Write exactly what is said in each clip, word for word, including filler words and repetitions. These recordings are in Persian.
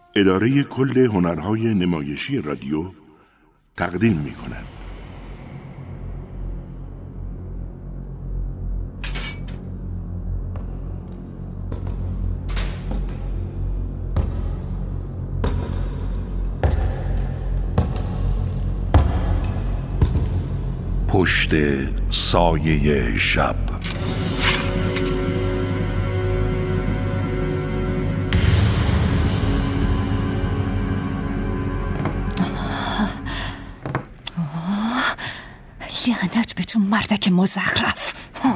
اداره کل هنرهای نمایشی رادیو تقدیم می کند. پشت سایه شب. لعنت به تو مردک مزخرف.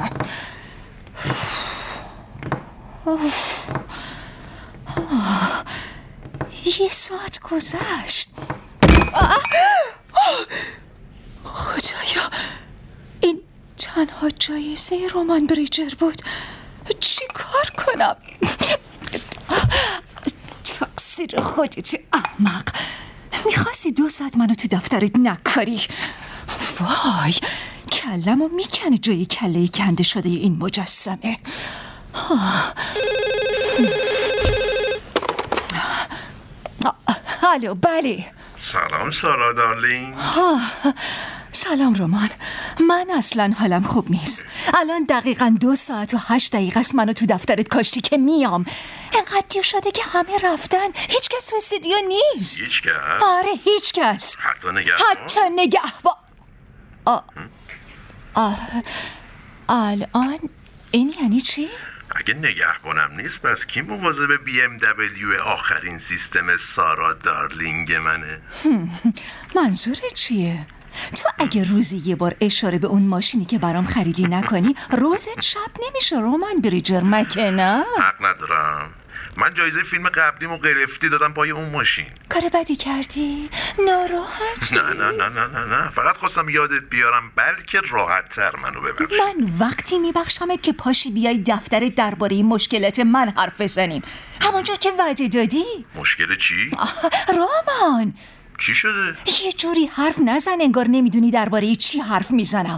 یه ساعت گذشت. خدایا، این تنها جایزه رمان بریجر بود. چی کار کنم؟ تقصیر خودت احمق. میخواستی دو ساعت منو تو دفترت نکاری. وای، کلمو میکنی جای کله کنده شده این مجسمه. الو، بله. سلام سارا دارلینگ. سلام رمان. من اصلا حالم خوب نیست. الان دقیقاً دو ساعت و هشت دقیقه است منو تو دفترت کاشتی که میام. انقدر دیر شده که همه رفتن. هیچ کس تو استودیو نیست. هیچ کس؟ آره، هیچ کس. حتی نگهبان؟ حتی نگهبان. آه. آه. الان این یعنی چی؟ اگه نگهبانم نیست پس کی مواظب بی ام دبلیو آخرین سیستم سارا دارلینگ منه؟ منظور چیه؟ تو اگه روزی یه بار اشاره به اون ماشینی که برام خریدی نکنی روزت شب نمیشه رمان بریجر مکه، نه؟ حق ندارم. من جایزه فیلم قبلیمو گرفتی دادم پای اون ماشین. کار بدی کردی؟ ناراحتی؟ نه نه نه نه نه نه فقط خواستم یادت بیارم بلکه راحت تر منو ببخشی. من وقتی میبخشمت که پاشی بیای دفتر درباره مشکلات من حرف بزنیم، همونجور که وعده دادی. مشکل چی؟ رامان، چی شده؟ یه جوری حرف نزن انگار نمیدونی درباره چی حرف میزنم.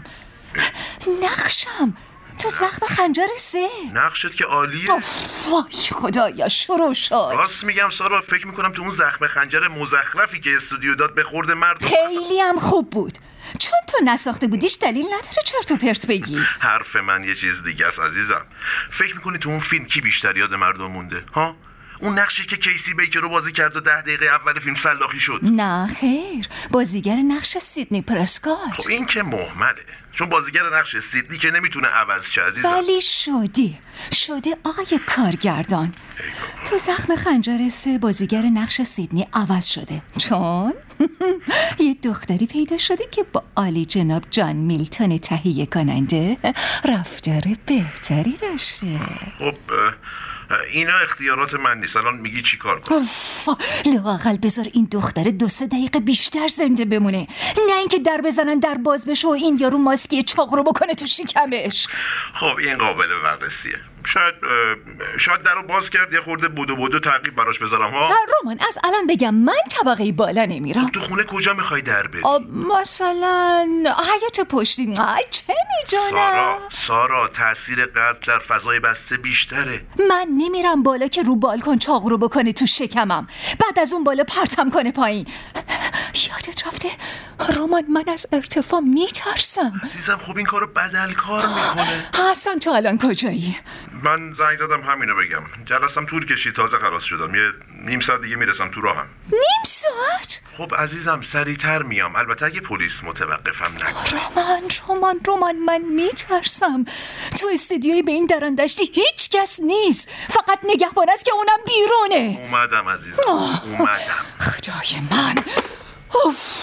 نقشم تو زخم خنجر سه. نقشت که عالیه. وای خدایا، شروع شد. راست میگم سارا، فکر میکنم تو اون زخم خنجر مزخرفی که استودیو داد به خورد مردم خیلی هم خوب بود. چون تو نساخته بودیش دلیل نداره چرت و پرت بگی. حرف من یه چیز دیگه است عزیزم. فکر میکنی تو اون فیلم کی بیشتر یاد مردم مونده؟ ها؟ اون نقشی که کیسی بیکر رو بازی کرد و ده دقیقه اول فیلم سلاخی شد؟ نه خیر، بازیگر نقش سیدنی پرسکات. خب این که مهمله، چون بازیگر نقش سیدنی که نمیتونه عوض شه عزیزم. ولی شدی شده آقای کارگردان. تو زخم خنجر سه بازیگر نقش سیدنی عوض شده چون یه دختری پیدا شده که با عالی جناب جان میلتون تهیه کننده رفتار بهتری داشته. خب اینا اختیارات من نیست. الان میگی چی کار کنم؟ لااقل بذار این دختره دو سه دقیقه بیشتر زنده بمونه، نه اینکه در بزنن در باز بشه و این یارو ماسکی چاق رو بکنه تو شکمش. خب این قابل بررسیه. شاید شاید درو باز کرد یه خورده بودو بودو تعقیب براش بذارم. ها رومان، از الان بگم من طبقه بالا نمیرم. تو خونه کجا میخوای در بری؟ مثلا حیاط پشتی. چه میدونم. سارا سارا تاثیر قتل در فضای بسته بیشتره. من نمیرم بالا که رو بالکن چاقو رو بکنه تو شکمم، بعد از اون بالا پرتم کنه پایین. یادت رفته رومان، من از ارتفاع میترسم. عزیزم خب این کارو بدل کار میکنه. حسن تو الان کجایی؟ من زنگ زدم همینو بگم. جلسم طول کشید، تازه خلاص شدم. یه نیم ساعت دیگه میرسم تو راهم. نیم ساعت؟ خب عزیزم سریعتر میام، البته اگه پلیس متوقفم نکنه. رومان رومان رومان من میترسم. تو استودیوی به این درندشتی هیچ کس نیست، فقط نگهبان است که اونم بیرونه. اومدم عزیزم اومدم. خدای من. اوف.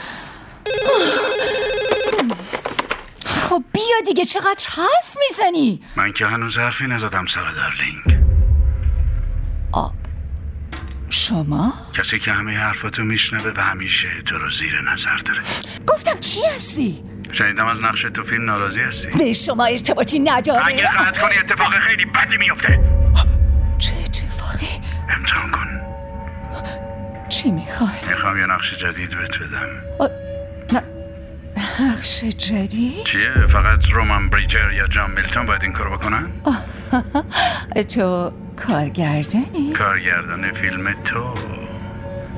خب بیا دیگه، چقدر حرف میزنی؟ من که هنوز حرفی نزدم سارا دارلینگ. آ شما؟ کسی که همه حرفاتو میشنوه و همیشه تو رو زیر نظر داره. گفتم چی هستی؟ شنیدم از نقش تو فیلم ناراضی هستی. به شما ارتباطی نداره. اگه قطع کنی اتفاق خیلی بدی میفته. چه اتفاقی؟ امتحان کن. چی میخوای؟ میخوام یه نقش جدید بهت بدم. آ... نه نقش جدید؟ چیه؟ فقط رومان بریجر یا جان میلتون باید این کارو بکنن؟ تو کارگردانی؟ کارگردان فیلم تو.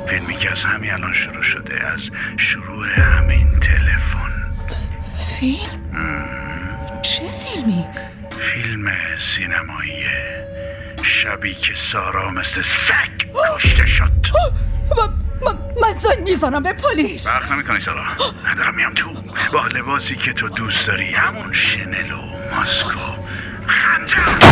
فیلمی که از همین الان شروع شده، از شروع همین تلفن. فیلم؟ مم. چه فیلمی؟ فیلم سینماییه. شبی که سارا مثل سگ کشته شد. من زنگ میزنم به پلیس. وقت نمیکنی سارا، ندارم میام تو با لباسی که تو دوست داری، همون شنل و ماسک و خنجر.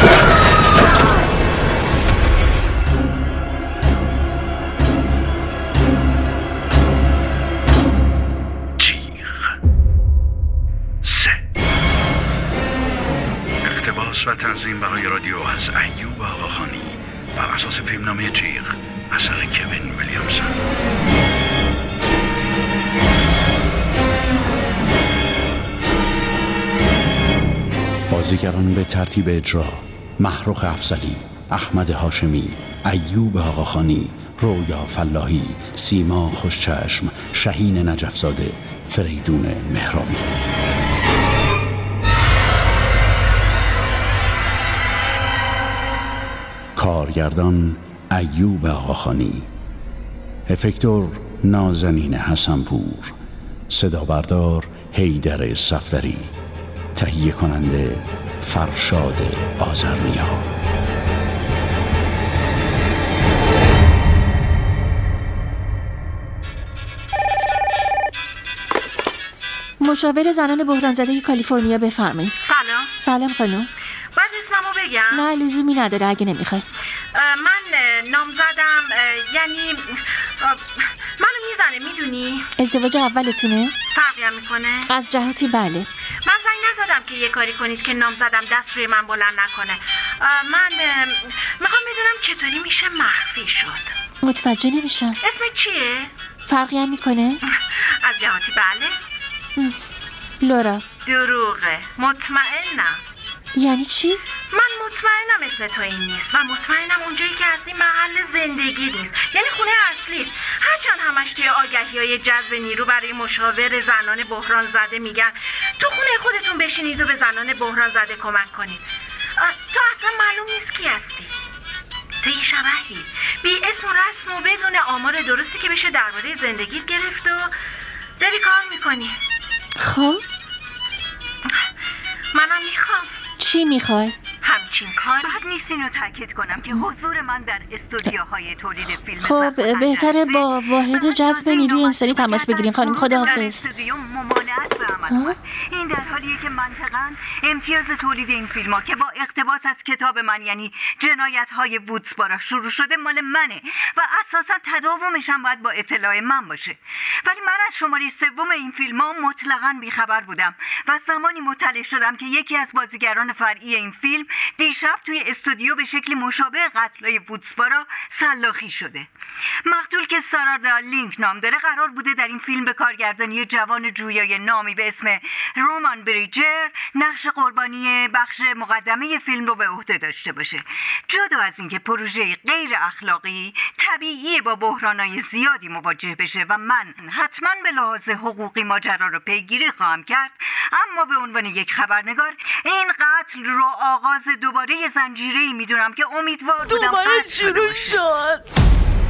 و تنظیم برای رادیو از ایوب آقاخانی بر اساس فیلمنامه جیغ اثر کوین ویلیامسون. بازیگران به ترتیب اجرا: محروق افضلی، احمد هاشمی، ایوب آقاخانی، رویا فلاحی، سیما خوشچشم، شهین نجفزاده، فریدون مهرابی. کارگردان ایوب آقاخانی، افکتور نازنین حسنپور، صدا بردار حیدر صفدری، تهیه کننده فرشاد آذرنیا. مشاور زنان بحران زده کالیفرنیا بفرمایید. سلام. سلام خانم. باید اسممو بگم؟ نه لزومی نداره اگه نمیخوای. من نامزدم، یعنی منو میزنه، میدونی؟ ازدواج اولتونه؟ فرقی هم میکنه؟ از جهتی بله. من زنگ نزدم که یه کاری کنید که نامزدم دست روی من بلند نکنه. من میخوام بدونم چطوری میشه مخفی شد. متوجه نمیشم. اسمت چیه؟ فرقی هم میکنه؟ از جهتی بله. لورا. دروغه. مطمئنم. یعنی چی؟ من مطمئنم اسم تو این نیست و مطمئنم اونجایی که هستی محل زندگی نیست، یعنی خونه اصلی. هرچند همش توی آگهی‌های جذب نیرو برای مشاور زنان بحران زده میگن تو خونه خودتون بشینید و به زنان بحران زده کمک کنید، تو اصلا معلوم نیست کی هستی. تو یه شبحی بی اسم و رسم و بدون آمار درستی که بشه درباره زندگیت گرفت و داری کار میکنی. خب منم میخوام. چی میخوای؟ همچین کاری. بعد نیست اینو تاکید کنم که حضور من در استودیوهای تولید فیلم خب بهتره با واحد جذب نیروی انسانی تماس بگیریم خانم. خداحافظ. استودیو ممانعت به عمل اومد. این در حالیه که منطقاً امتیاز تولید این فیلم‌ها که با اقتباس از کتاب من یعنی جنایت‌های وودسبارا شروع شده مال منه و اساساً تداومش هم باید با اطلاع من باشه. ولی من از شماره سوم این فیلم‌ها مطلقاً بیخبر بودم و زمانی مطلع شدم که یکی از بازیگران فرعی این فیلم دیشب توی استودیو به شکل مشابه قتل‌های وودسبارا سلاخی شده. مقتول که سارا دارلینگ نام داره قرار بوده در این فیلم به کارگردانی جوان جویای نامی به اسم رومان بریجر نقش قربانی بخش مقدمه فیلم رو به عهده داشته باشه. جدا از اینکه پروژه غیر اخلاقی طبیعی با بحرانای زیادی مواجه بشه و من حتما به لحاظ حقوقی ماجرا رو پیگیری خواهم کرد، اما به عنوان یک خبرنگار این قتل رو آغاز دوباره زنجیره‌ای میدونم که امیدوار بودم دوباره شروع شد.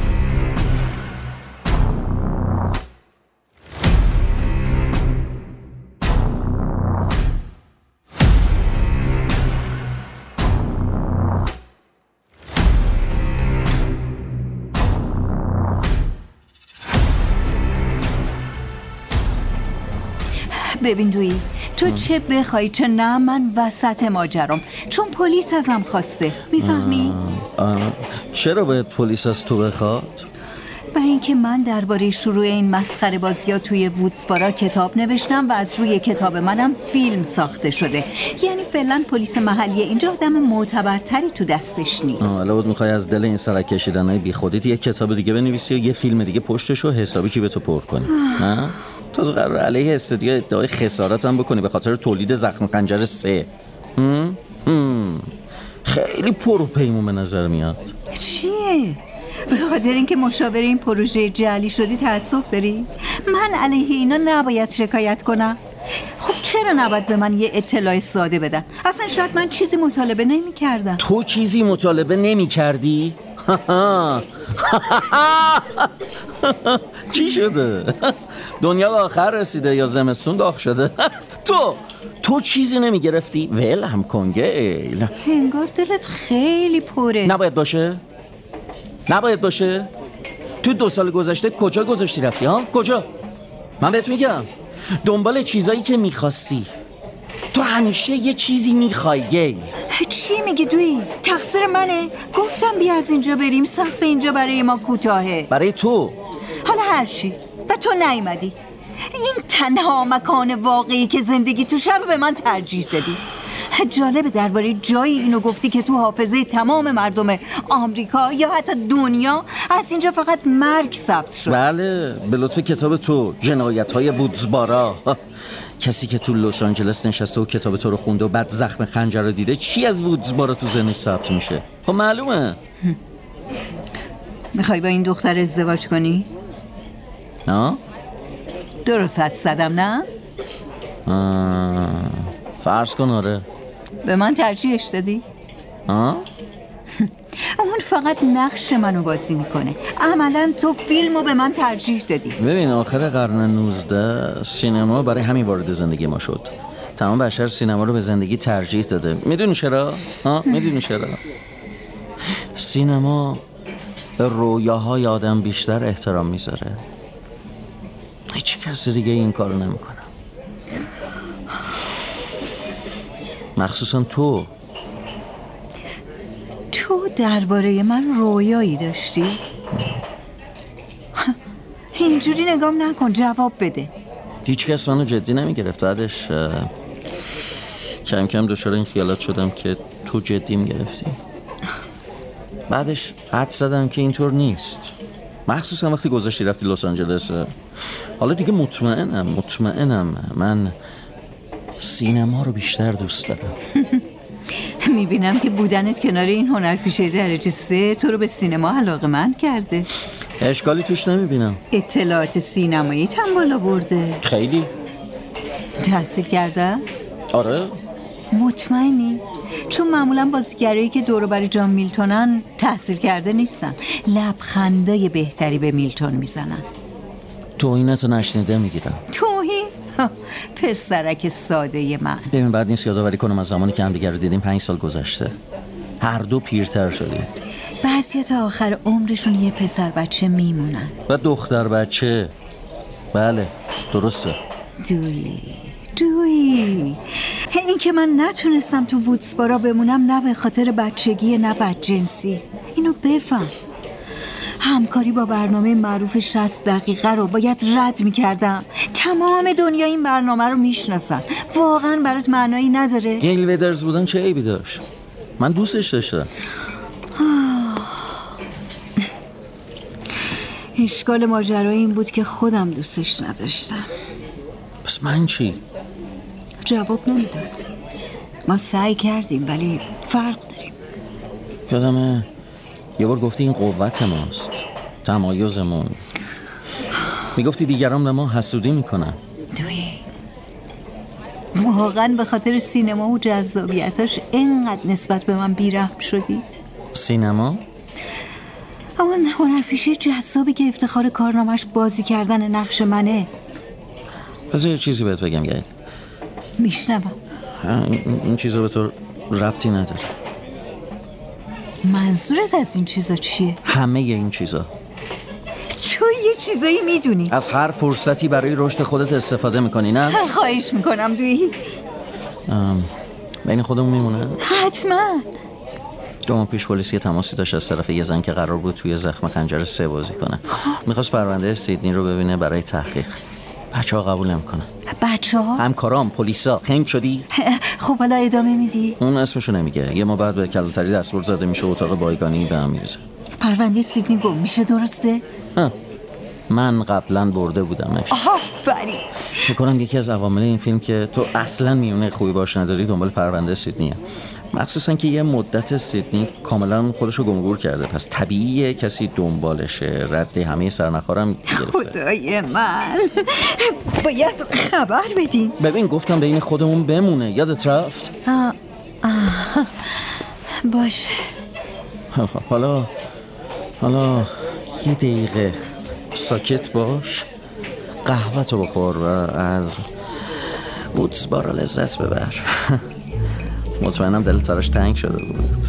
ببین دویی، تو چه بخوای چه نه من وسط ماجرام، چون پلیس ازم خواسته. میفهمی؟ چرا باید پلیس از تو بخواد؟ و اینکه من درباره شروع این مسخره بازی‌ها توی وودسبارا کتاب نوشتم و از روی کتاب منم فیلم ساخته شده. یعنی فعلا پلیس محلی اینجا آدم معتبرتری تو دستش نیست. حالا بود میخوای از دل این سرک کشیدنای بی خودیت یه کتاب دیگه بنویسی و یه فیلم دیگه پشتشو حسابی چی به تو پر کنی؟ نه؟ تازه قرار علیه استودیو ادعای خسارت هم بکنی به خاطر تولید زخم خنجر سه. هم؟ هم. خیلی پروپیمون به نظر میاد. چیه؟ به خاطر اینکه مشاور این پروژه جعلی شدی تعصب داری؟ من علیه اینا نباید شکایت کنم؟ خب چرا نباید به من یه اطلاع ساده بدن؟ اصلا شاید من چیزی مطالبه نمی کردم. تو چیزی مطالبه نمی کردی؟ چی شده؟ دنیا به آخر رسیده یا زمستون داغ شده؟ تو تو چیزی نمیگرفتی؟ ول هم کن گیل. انگار دلت خیلی پره. نباید باشه؟ نباید باشه؟ تو دو سال گذشته کجا گذاشتی رفتی ها؟ کجا؟ من بهت میگم دنبال چیزایی که میخواستی. تو همیشه یه چیزی میخوای گیل. چی میگی دوی؟ تقصیر منه؟ گفتم بیا از اینجا بریم، سقف اینجا برای ما کوتاهه. برای تو؟ حالا هرچی و تو نیومدی. این تنها مکان واقعی که زندگی توش رو به من ترجیح دادی. جالبه درباره جایی اینو گفتی که تو حافظه تمام مردم آمریکا یا حتی دنیا از اینجا فقط مرگ ثبت شد. بله، به لطف کتاب تو، جنایت‌های وودزبارا. کسی که تو لس آنجلس نشسته و کتاب تو رو خونده و بعد زخم خنجر رو دیده، چی از وودزبارا تو ذهنش ثبت میشه؟ خب معلومه. میخوای با این دختر ازدواج کنی؟ ها؟ درست حد زدم نه؟ آه... فرض کن آره. به من ترجیحش دادی؟ ها؟ اون فقط نقش منو بازی میکنه. عملا تو فیلمو به من ترجیح دادی. ببین آخر قرن نوزده سینما برای همین وارد زندگی ما شد. تمام بشر سینما رو به زندگی ترجیح داده. میدونی چرا؟ ها؟ میدونی چرا؟ سینما به رویاهای آدم بیشتر احترام میذاره. هیچ کسی دیگه این کارو نمیکنه، مخصوصا تو. تو درباره من رویایی داشتی؟ اینجوری نگام نکن، جواب بده. هیچ کس منو جدی نمیگرفت. بعدش کم کم دچار این خیالات شدم که تو جدیم گرفتی. بعدش حد زدم که اینطور نیست، مخصوصا وقتی گذاشتی رفتی لس آنجلس. حالا دیگه مطمئنم مطمئنم من سینما رو بیشتر دوست دارم. میبینم که بودنت کنار این هنرپیشه درجه سه تو رو به سینما علاقه‌مند کرده. اشکالی توش نمیبینم. اطلاعات سینمایی هم بالا برده. خیلی. تحصیل کرده است؟ آره. مطمئنی؟ چون معمولا بازیگرایی که دور و بر جان میلتونن تحصیل کرده نیستن. لبخندای بهتری به میلتون میزنن. توهینتو نشنیده میگیرم. توهین؟ پسرک ساده من. ببین بعد نیست یادآوری کنم از زمانی که هم دیگر رو دیدیم پنج سال گذشته. هر دو پیرتر شدیم. بعضیا تا آخر عمرشون یه پسر بچه میمونن و دختر بچه. بله درسته. دوی دوی این که من نتونستم تو وودزبارا بمونم نه به خاطر بچگی نه بدجنسی. اینو بفهم. همکاری با برنامه معروف شصت دقیقه رو باید رد می‌کردم. تمام دنیا این برنامه رو میشناسن. واقعا برات معنایی نداره؟ گیل ویدرز بودن چه عیبی داشت؟ من دوستش داشتم. اشکال ماجرا این بود که خودم دوستش نداشتم. پس من چی؟ جواب نمیداد. ما سعی کردیم ولی فرق داریم. یادمه یه بار گفتی این قوت ماست، تمایزمون. میگفتی دیگران به ما حسودی میکنن. دوی واقعا به خاطر سینما و جذابیتاش اینقدر نسبت به من بیرحم شدی؟ سینما؟ اون هنرپیشه جذابی که افتخار کارنامش بازی کردن نقش منه. پس یه چیزی بهت بگم گیل. میشنوم. این, این چیزا به تو ربطی نداره. منظورت از این چیزا چیه؟ همه این چیزا. تو یه چیزایی میدونی. از هر فرصتی برای رشد خودت استفاده میکنی نه؟ خواهش میکنم دوی. بین خودمون میمونه؟ حتما. دو ماه پیش پلیس یه تماسی داشت از طرف یه زن که قرار بود توی زخم خنجر سه بازی کنه. میخواست پرونده سیدنی رو ببینه برای تحقیق. بچه ها قبول نمیکنن. بچه ها؟ همکارام پلیسا. خنگ شدی؟ خب حالا ادامه میدی؟ اون اسمشو نمیگه. یه ما بعد به کلانتری دستور زده میشه اتاق بایگانی به هم میرسه. پرونده سیدنی گم میشه درسته؟ ها. من قبلا برده بودمش. آفرین. فکر کنم یکی از عوامل این فیلم که تو اصلا میونه خوبی باش نداری دنبال پرونده سیدنیه. مخصوصا که یه مدت سیدنی کاملا خودشو گمگور کرده، پس طبیعیه کسی دنبالشه. رد همه سرنخارم گرفته. خدای من باید خبر بدیم. ببین گفتم بین خودمون بمونه، یادت رفت؟ آه. آه. باشه. حالا حالا یه دقیقه ساکت باش، قهوه تو بخور و از وودزبارا لذت ببر. مطمئنم دلت براش تنگ شده بود.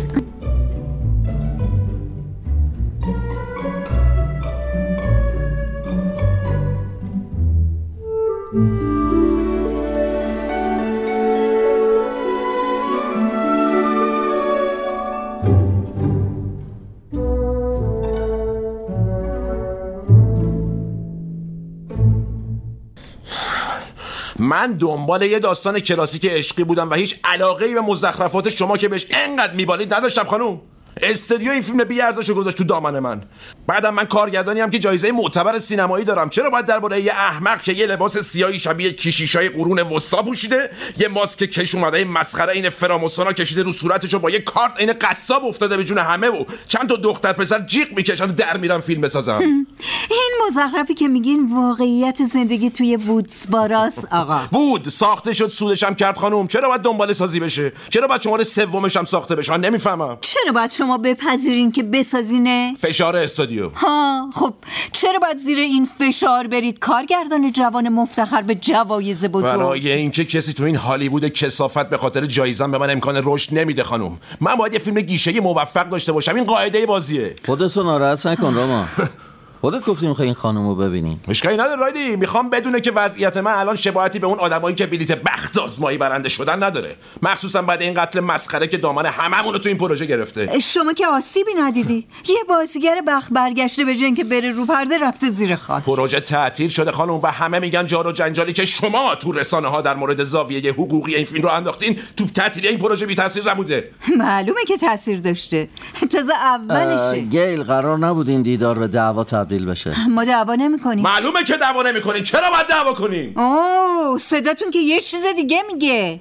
من دنبال یه داستان کلاسیک عشقی بودم و هیچ علاقه‌ای به مزخرفات شما که بهش انقدر میبالید نداشتم خانوم. استودیو این فیلم بی ارزشو گذاشت تو دامن من. بعدم من کارگردانی هم که جایزه معتبر سینمایی دارم. چرا باید درباره یه احمق که یه لباس سیاهی شبیه کشیشای قرون وسطا پوشیده، یه ماسک کش اومده مسخره این فراموسونا کشیده رو صورتشو، با یه کارت این قصاب افتاده به جون همه و چند تا دختر پسر جیغ میکشن در میرن فیلم بسازم؟ این مزخرفی که میگین واقعیت زندگی توی وودزباراس آقا. بود ساخته شد، سودش هم کرد خانوم. چرا باید دنبال سازی بشه؟ چرا باید شماره سومش هم ساخته بشه؟ نمیفهمم. چرا باید شما بپذیرین که بسازینه؟ فشار استودیو. ها خب چرا باید زیر این فشار برید کارگردان جوان مفتخر به جوایز بزرگ؟ برای اینکه کسی تو این هالیوود کثافت به خاطر جایزه به من امکان رشد نمیده خانوم. من باید یه فیلم گیشه‌ای موفق داشته باشم. این قاعده بازیه. خودتو ناراحت نکن راما. خودت گفتی میخوای این خانومو ببینی. مشکلی نداره رایلی. میخوام بدونه که وضعیت من الان شباهتی به اون آدمایی که بلیت بخت آزمایی برنده شدن نداره، مخصوصا بعد این قتل مسخره که دامن هممون رو تو این پروژه گرفته. شما که آسیبی ندیدی. یه بازیگر بخت برگشته به جن که بره رو پرده رفته زیر خاک. پروژه تعطیل شده خانم و همه میگن جار و جنجالی که شما تو رسانه ها در مورد زاویه حقوقی این فیلم رو انداختین تو تعطیلی این پروژه بی تاثیر نبوده. معلومه که تاثیر داشته. تازه اولشه. گیل قرار نبود این دیدار به دعوا تبدیل بشه. ما دعوا نمی‌کنیم. معلومه که دعوا نمی‌کنین. چرا باید دعوا کنین؟ اوه صداتون که یه چیز دیگه میگه.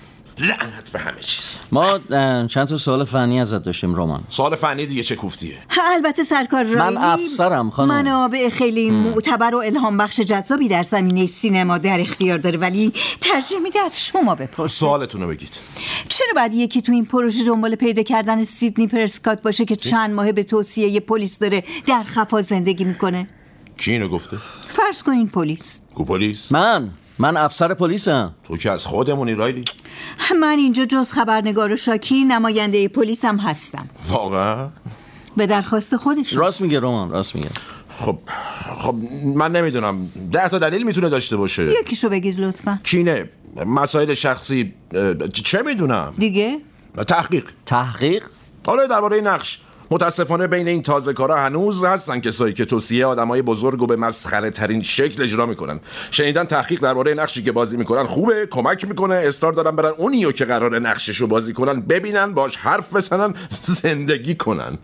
لعنت به همه چیز. ما چند تا سوال فنی ازت داشتیم رومان. سوال فنی دیگه چه کوفتیه؟ البته سرکار رایی. من افسرم خانم. منابع خیلی معتبر و الهام بخش جذابی در زمینه سینما در اختیار داره، ولی ترجیح میده از شما بپرسه. سوالتون رو بگید. چرا باید یکی تو این پروژه دنبال پیدا کردن سیدنی پرسکات باشه که چند ماه به توصیه یه پلیس داره در خفا زندگی میکنه؟ کی اینو گفته؟ فرض کنین پلیس. کو پلیس؟ من من افسر پلیسم. تو که از خودمونی رایلی. من اینجا جز خبرنگار و شاکی نماینده پلیس هم هستم. واقعا؟ به درخواست خودشون. راست میگه رومان، راست میگه. خب خب من نمیدونم، ده تا دلیل میتونه داشته باشه. یکیشو بگید لطفا. کینه، مسائل شخصی، چه میدونم دیگه؟ تحقیق. تحقیق؟ آره درباره نقش. متاسفانه بین این تازه کارا هنوز هستن کسایی که توصیه آدمای بزرگو به مسخره ترین شکل اجرا میکنن. شنیدن تحقیق درباره نقشی که بازی میکنن خوبه، کمک میکنه، اصرار دارن برن اونیو که قراره نقششو بازی کنن ببینن، باش حرف بزنن، زندگی کنن.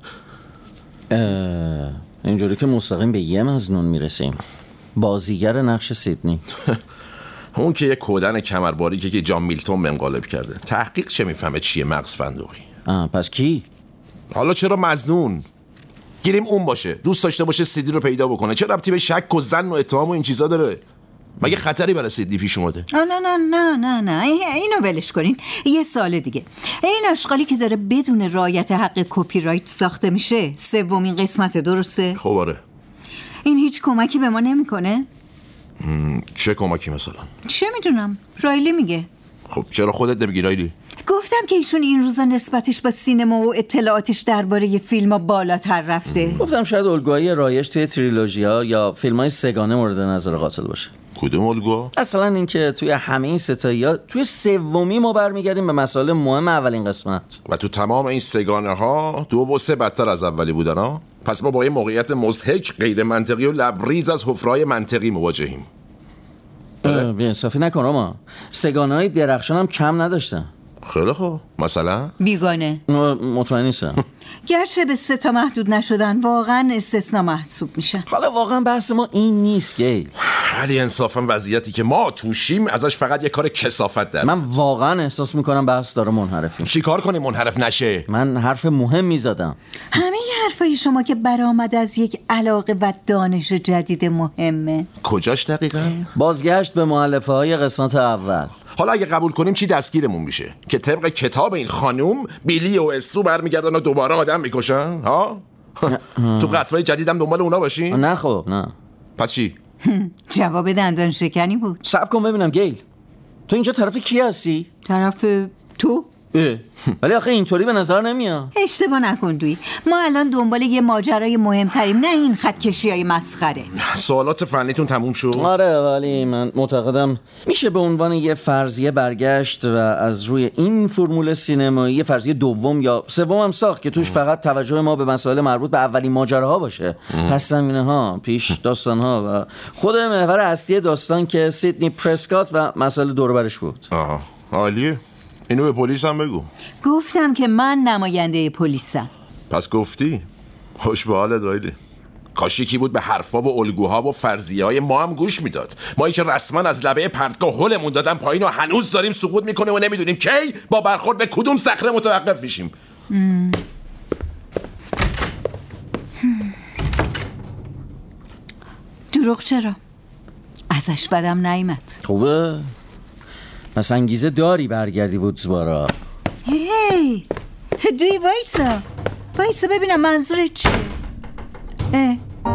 اینجوری که مستقیم به یه مظنون میرسیم. بازیگر نقش سیدنی. اون که یه کودن کمرباری که جان میلتون منقلب کرده. تحقیق چه میفهمه چیه مغز فندقی؟ آه پس کی؟ حالا چرا مظنون؟ گیریم اون باشه، دوست داشته باشه سیدنی رو پیدا بکنه. چه ربطی به شک و ظن و اتهام و این چیزا داره؟ مگه خطری برای سیدنی پیش اومده؟ نه نه نه نه نه اینو ولش کنین. یه سال دیگه، این اشغالی که داره بدون رعایت حق کپی رایت ساخته میشه سومین قسمت، درسته؟ خب آره. این هیچ کمکی به ما نمیکنه؟ چه کمکی مثلا؟ چه میدونم، رایلی میگه. خب چرا خودت نمیگی رایلی؟ گفتم که ایشون این روزا نسبتش با سینما و اطلاعاتش درباره فیلم ها بالاتر رفته. گفتم شاید الگوهای رایج توی تریلوژی‌ها یا فیلم‌های سگانه مورد نظر قاتل باشه. کدوم الگو؟ اصلا اینکه توی همه این ستایی‌ها توی سومی ما برمیگردیم به مسائل مهم اولین قسمت و تو تمام این سگانه ها دو و سه بدتر از اولی بودن ها. پس ما با این موقعیت مضحک، غیر منطقی و لبریز از حفره‌های منطقی مواجهیم. بی‌انصافی نکن ما. سگانه‌های درخشان هم کم نداشتن. خیلی خوب. مثلا بیگانه. مطمئن نیستم. گرچه به سه تا محدود نشدن واقعا استثناء محسوب میشن. حالا واقعا بحث ما این نیست گیل. ولی انصافا وضعیتی که ما توشیم ازش فقط یه کار کثافت داره. من واقعا احساس میکنم بحث داره منحرفیم. چی کار کنیم منحرف نشه؟ من حرف مهم میزدم. همه حرفای شما که برآمد از یک علاقه و دانش جدید مهمه. کجاش دقیقاً؟ بازگشت به مؤلفه های قسمت اول. حالا اگه قبول کنیم چی دستگیرمون میشه؟ که طبق کتاب این خانوم بیلی و استرو برمیگردن و دوباره آدم میکشن؟ ها؟ تو قتل‌های جدیدم دنبال اونا باشی؟ نه خب نه. پس چی؟ جواب دندان شکنی بود. صبر کن ببینم گیل، تو اینجا طرف کی هستی؟ طرف تو؟ ولی آخه اینطوری به نظر نمیاد. اشتباه نکن دوی، ما الان دنبال یه ماجرای مهمتریم، نه این خطکشیای مسخره. سوالات فنیتون تموم شد؟ آره، ولی من معتقدم میشه به عنوان یه فرضیه برگشت و از روی این فرمول سینمایی یه فرضیه دوم یا سوم هم ساخت که توش فقط توجه ما به مسائل مربوط به اولین ماجراها باشه، پس زمینه ها، پیش داستان ها و خود محور اصلی داستان که سیدنی پرسکات و مسائل دور و برش بود. آها، عالیه. اینو به پلیس هم بگو. گفتم که من نماینده پلیسم. پس گفتی؟ خوش به حالت رایلی. کاش یکی بود به حرفا و الگوها و فرضیه های ما هم گوش میداد. ما که رسما از لبه پرتگاه هلمون دادن پایین و هنوز داریم سقوط میکنه و نمیدونیم کی با برخورد به کدوم صخره متوقف میشیم. م. دروغ چرا؟ ازش بدم نیامد. خوبه؟ پس انگیزه داری برگردی وودزبارا. هی دوی وایسا وایسا ببینم منظورت چیه. اه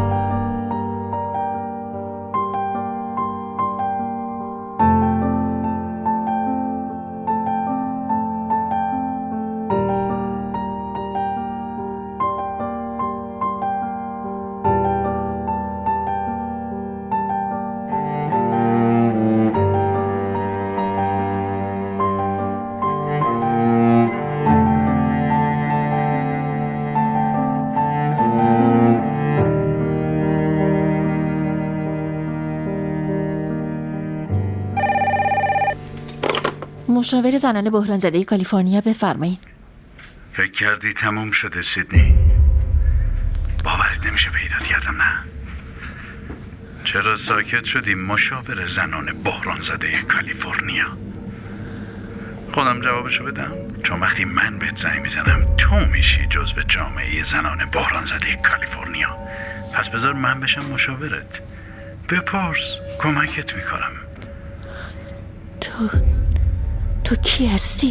مشاور زنان بحران زده کالیفرنیا، بفرمایید. فکر کردی تموم شده سیدنی؟ باورت نمیشه پیدا کردم. نه چرا ساکت شدی مشاور زنان بحران زده کالیفرنیا؟ خودم جوابشو بدم؟ چون وقتی من بهت زنگ میزنم تو میشی جزو جامعه زنان بحران زده کالیفرنیا. پس بذار من بشم مشاورت. بپرس، کمکت میکنم. تو تو کی هستی؟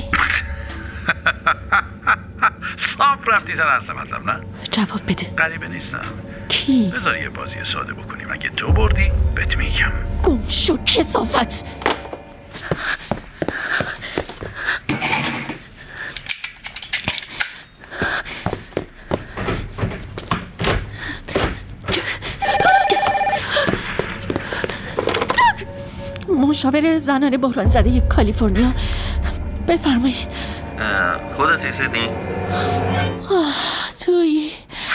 صاف رفتی سر اصلا مطلب، نه؟ جواب بده. غریبه نیستم. کی؟ بذار یه بازی ساده بکنیم، اگه تو بردی بهت میگم. گم شو کثافت. مشاور زنان بحران زده کالیفرنیا، بفرمایید. خودتی سیدنی؟ توی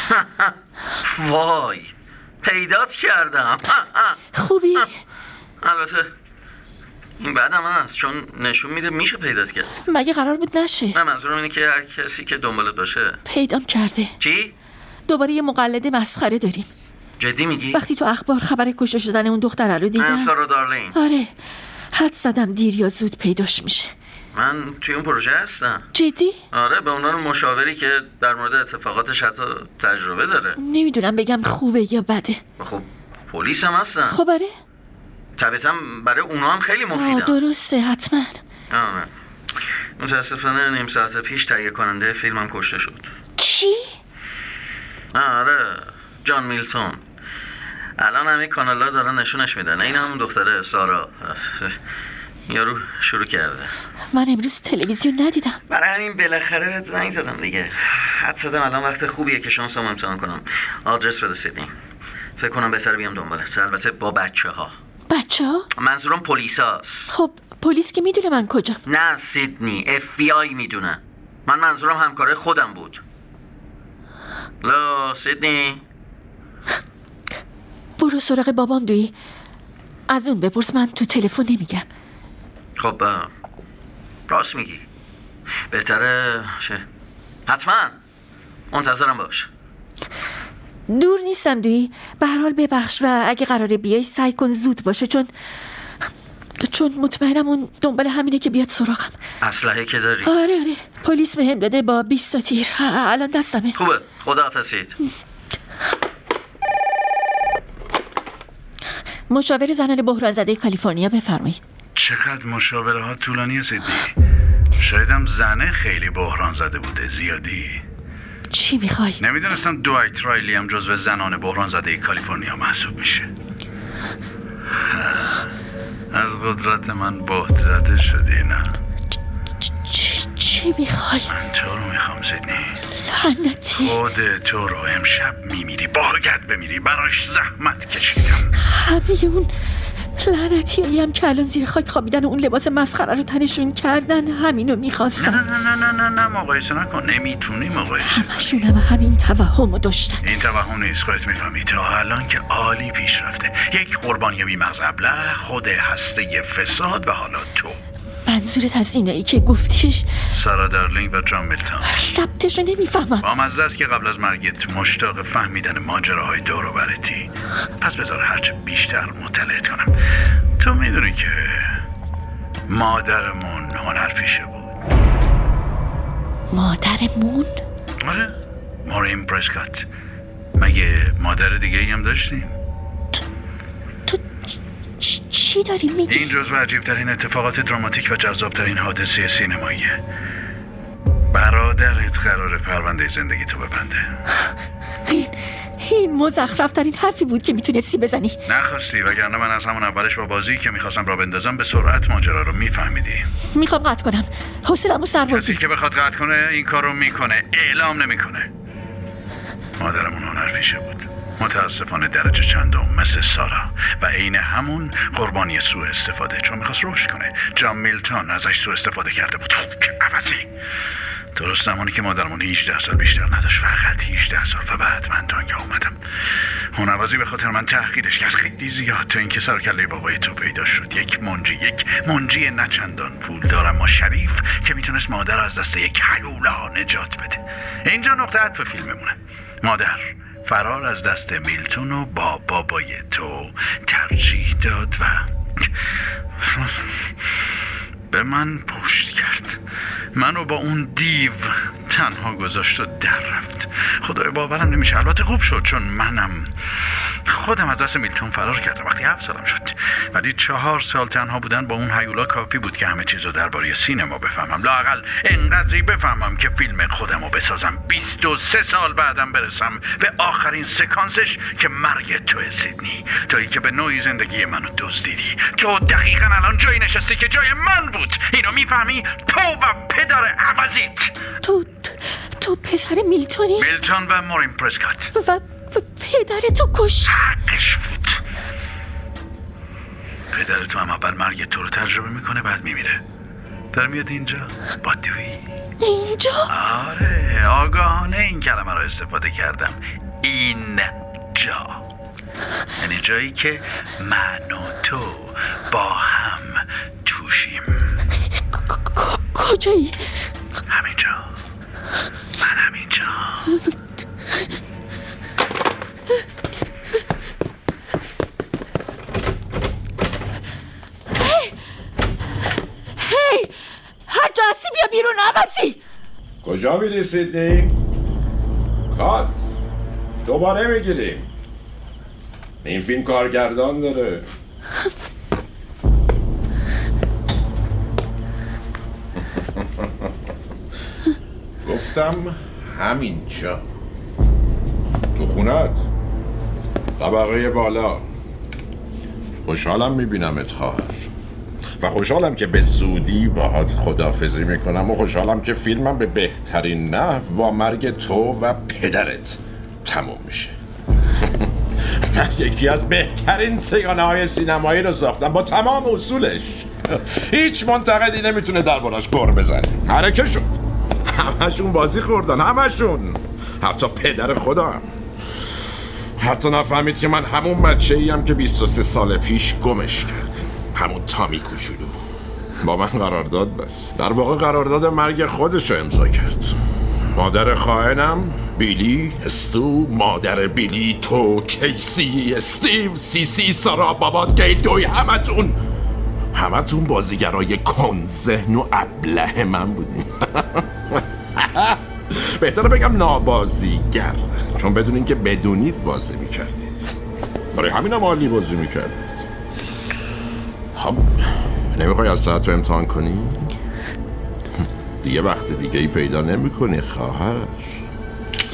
وای پیدات کردم. خوبی؟ البته این بعدم هست چون نشون میده میشه پیدات کرد. مگه قرار بود نشه؟ نه منظورم اینه که هر کسی که دنبالت باشه پیدام کرده. چی؟ دوباره یه مقلد مسخره داریم. جدی میگی؟ وقتی تو اخبار خبر کشته شدن اون دختره رو دیدم. سارا دارلین. آره، حد زدم دیر یا زود پیداش میشه. من توی اون پروژه هستم. جدی؟ آره، به عنوان مشاوری که در مورد اتفاقاتش حتی تجربه داره. نمیدونم بگم خوبه یا بده. خب پلیس هم هستن. خب آره، طبیعتا برای اونا هم خیلی مفیدن. درسته، حتما. آره، متاسفانه نیم ساعت پیش تهیه کننده فیلمم کشته شد. چی؟ آره، جان میلتون. الان همه کانال‌ها دارن نشونش میدن. این همون دختره سارا. یارو شروع کرده. من امروز تلویزیون ندیدم. برای همین بالاخره بهت زنگ زدم دیگه. حد زدم الان وقت خوبیه که شانسمو امتحان کنم. آدرس بده سیدنی. فکر کنم بهتره بیام دنبالت. البته با بچه‌ها. بچه‌ها؟ منظورم پلیساست. خب پلیس که میدونه من کجا. نه سیدنی، اف بی آی میدونه. من منظورم همکاره خودم بود. لو سیدنی، برو سراغ بابام دوی. از اون بپرس، من تو تلفن نمیگم. خب راست میگی. بهتره چه؟ حتما منتظرم باش. دور نیستم دوی. به هر حال ببخش و اگه قراره بیای سعی کن زود باشه، چون چون مطمئنم اون دنبال همینه که بیاد سراغم. اسلحه که داری؟ آره آره، پلیس بهم داده با بیست تا تیر. الان دستمه. خوبه، خداحافظید. مشاور زنان بحران زده کالیفرنیا، بفرمایید. چقدر مشاوره ها طولانیه سیدنی. شایدم زنه خیلی بحران زده بوده. زیادی. چی میخوای؟ نمیدونستم دوایت رایلی هم جزو زنان بحران زده کالیفرنیا محسوب میشه. از قدرت من بهت زده شدی نه؟ چی میخوای؟ من تو رو میخوام سیدنی. لعنتی. خود تو رو امشب میمیری، باید بمیری، براش زحمت کشیدم. همه اون لعنتی هایی هم که الان زیر خاک خوابیدن و اون لباس مسخره رو تنشون کردن همینو میخواستن. نه نه نه نه نه نه مقایسه نکن، نمیتونی مقایسه. همشون هم همین توهمو داشتن. این توهم نیست، خودت میفهمی. تا الان که عالی پیش رفته. یک قربانی بی‌مغز ابله، خود هسته فساد و حالا تو. منظورت از اینایی که گفتیش سارا دارلینگ و جان میلتون؟ ربطشو نمیفهمم. با مزه است که قبل از مرگت مشتاق فهمیدن ماجراهای دور و برتی. پس بذار هرچه بیشتر مطلعت کنم. تو میدونی که مادرمون هنرپیشه بود. مادرمون؟ آره، مورین پرسکات. مگه مادر دیگه ای هم داشتیم؟ تو چی داری میگی؟ این جزو عجیبترین اتفاقات دراماتیک و جذابترین حادثه سینماییه. برادرت قراره پرونده زندگی تو ببنده. این این مزخرفترین حرفی بود که میتونستی بزنی. نخواستی، وگرنه من از همون اولش با بازی که میخواستم را بندازم به سرعت ماجرا رو میفهمیدی. میخوام قطع کنم، حوصله‌مو سر بردی. کسی که بخواد قطع کنه این کار رو میکنه، اعلام نمیکنه. مادرمون هنرپیشه بود، متاسفانه درجه چندم، مثل سارا، و عین همون قربانی سوء استفاده، چون میخواست رشد کنه. جان میلتون ازش سوء استفاده کرده بود. عوضی درست زمانی که مادرمون هجده سال بیشتر نداشت، فقط هجده سال، و بعد من دنیا اومدم. اون عوضی به خاطر من تأخیرش کرد خیلی زیاد، تا اینکه سر کله بابای تو پیدا شد. یک منجی، یک منجی نچندان پول دارم ما شریف که میتونست مادر از دست یک هیولا نجات بده. اینجا نقطه عطف فیلممونه. مادر فرار از دست میلتون و با بابای تو ترجیح داد و به من پشت کرد. منو با اون دیو تنها گذاشت و در رفت. خدای باورم نمیشه. البته خوب شد، چون منم خودم از دست میلتون فرار کردم وقتی هفت سالم شد. ولی چهار سال تنها بودن با اون هیولا کافی بود که همه چیزو درباره سینما بفهمم. لااقل انقدری بفهمم که فیلم خودمو بسازم. بیست و سه سال بعدم برسم به آخرین سکانسش که مرگ توی سیدنی. تویی که به نوعی زندگی منو دزدیدی. تو دقیقاً الان جایی نشستی که جای من بود. اینو میفهمی؟ تو و پدر عوضیت. تو تو پسر میلتونی؟ میلتون و مورین پرسکات. و, و پدر تو کشت. حقش بود. پدر تو هم اول مرگ تو رو تجربه میکنه، بعد میمیره. در میاد اینجا با دوی. اینجا؟ آره، آگاهانه این کلمه رو استفاده کردم. اینجا، یعنی جایی که من و تو با هم توشیم. کجایی؟ همینجا. من همینجا. هی هی هر جا هستی بیا بیرون. عوضی کجا میری سیدنی؟ کات دوباره میگیریم. این فیلم کارگردان داره. گفتم همینجا تو خونت، طبقه بالا. خوشحالم میبینمت خواهر، و خوشحالم که به زودی باهات خداحافظی میکنم، و خوشحالم که فیلمم به بهترین نحو با مرگ تو و پدرت تموم میشه. من یکی از بهترین سیانه های سینمایی رو ساختم با تمام اصولش. هیچ منتقدی نمیتونه دربارش گر بزنه. حرکه شد. همشون بازی خوردن، همشون، حتی پدر خودم. حتی نفهمید که من همون بچه ایم که بیست و سه سال پیش گمش کرد. همون تامی کوچولو با من قرارداد بست. در واقع قرارداد مرگ خودش رو امضا کرد. مادر خائنم بیلی، استو، مادر بیلی، تو، کیسی، استیو، سیسی، سارا، بابات، گیل، دوی، همتون همتون بازیگرای کن ذهن و ابله من بودین. بهتره بگم نابازیگر، چون بدون این که بدونید بازی میکردید. برای همین هم عالی بازی میکردید. خب نمیخوای از طرف امتحان کنی؟ دیگه وقت دیگه ای پیدا نمی کنی خواهر.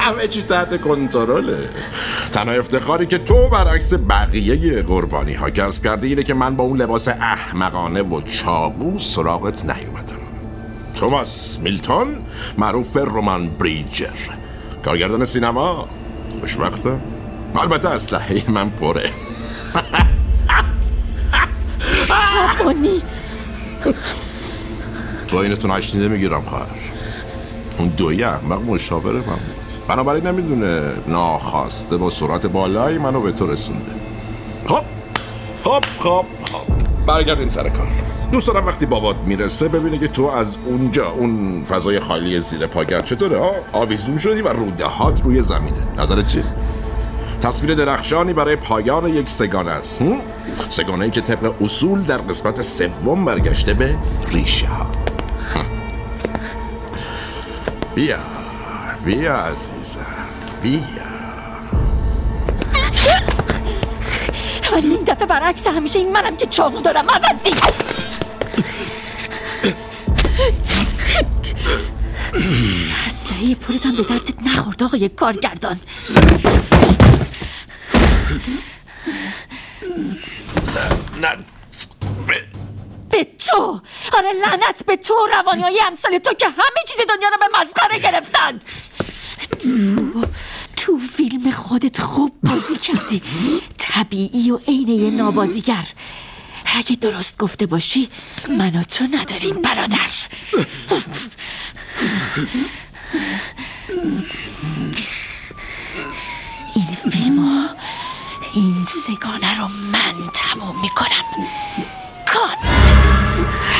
همه چی تحت کنترله. تنها افتخاری که تو برعکس بقیه قربانی ها کسب کرده اینه که من با اون لباس احمقانه و چاقو سراغت نیومدم. توماس میلتون، معروف رومان بریجر، کارگردان سینما. خوشبختم. البته اسلحه من پره. بانی تو اینتون هشتینده میگیرم خواهر. اون دوی احمق مشاور من بود، بنابراین نمیدونه ناخواسته با سرعت بالایی منو به تو رسونده. خب خب خب خب برگردیم سر کار. دوست دارم وقتی بابات میرسه ببینه که تو از اونجا، اون فضای خالی زیر پاگر چطوره ها؟ آویزون شدی و روده هات روی زمینه. نظرت چیه؟ تصویر درخشانی برای پایان یک سگانه است. سگانه ای که طبق اصول در قسمت سوم برگشته به ریشه ها. بیا بیا عزیزم بیا. ولی این دفعه برعکس همیشه این منم که چاقو دارم عوضی. اسلحه پولتم به دردت نخورد آقای کارگردان. نه به تو، آره لعنت به تو، روانیای امثال تو که همه چیز دنیا رو به مسخره گرفتن. تو, تو فیلم خودت خوب بازی کردی، طبیعی و عین یه نابازیگر. اگه درست گفته باشی من و تو نداریم برادر. این فیلمو، این سگانه رو من تموم میکنم. کات.